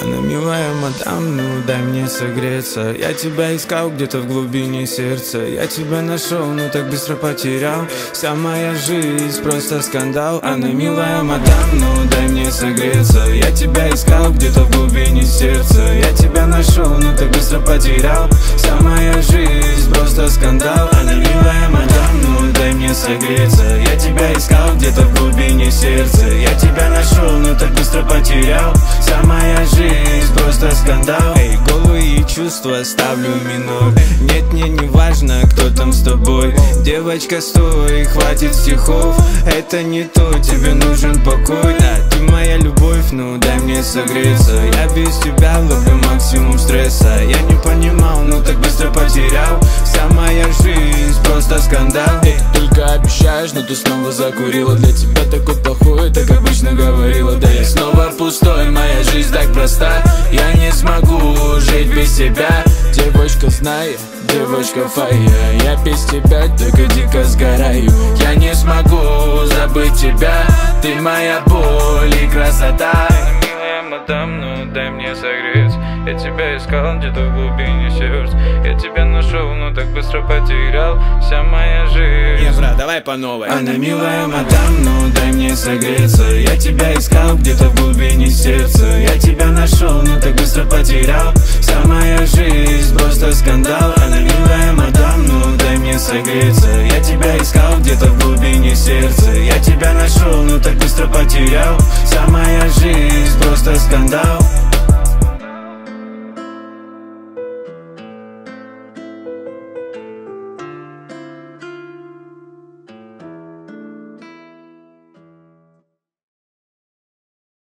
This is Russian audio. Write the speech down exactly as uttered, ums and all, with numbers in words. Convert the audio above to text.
Она милая мадам, ну дай мне согреться. Я тебя искал где-то в глубине сердца. Я тебя нашел, но так быстро потерял. Вся моя жизнь просто скандал. Она милая мадам, ну дай мне согреться. Я тебя искал где-то в глубине сердца. Я тебя нашел, но так быстро потерял. Вся моя жизнь просто скандал. Она милая мадам, ну дай мне согреться. Я тебя искал где-то в глубине сердца. Я тебя нашел, но так быстро потерял. Вся моя жизнь просто скандал. Эй, голые чувства ставлю минор. Нет, мне не важно, кто там с тобой. Девочка, стой, хватит стихов. Это не то, тебе нужен покой. Да, ты моя любовь, ну дай мне согреться. Я без тебя ловлю максимум стресса. Я не понимал, но так быстро потерял. Вся моя жизнь просто скандал. Эй, только обещаешь, но ты снова закурила. Для тебя такой плохой, так обычно говорила. Да я снова пустой, моя жизнь так проста. Я не смогу жить без тебя. Девочка, знай, девочка фая. Я без тебя только дико сгораю. Я не смогу забыть тебя. Ты моя боль и красота. Милая мадам, ну дай мне согреться. Я тебя искал где-то в глубине сердца. Я тебя нашел, но так быстро потерял. Вся моя жизнь. Не, брат, давай по новой. Она милая мадам, ну дай мне согреться. Я тебя искал где-то в глубине сердца. Я тебя нашел, но так быстро потерял. Вся моя жизнь просто скандал. Она милая мадам, ну дай мне согреться. Я тебя искал где-то в глубине сердца. Я тебя нашел, но так быстро потерял. Вся моя жизнь просто скандал.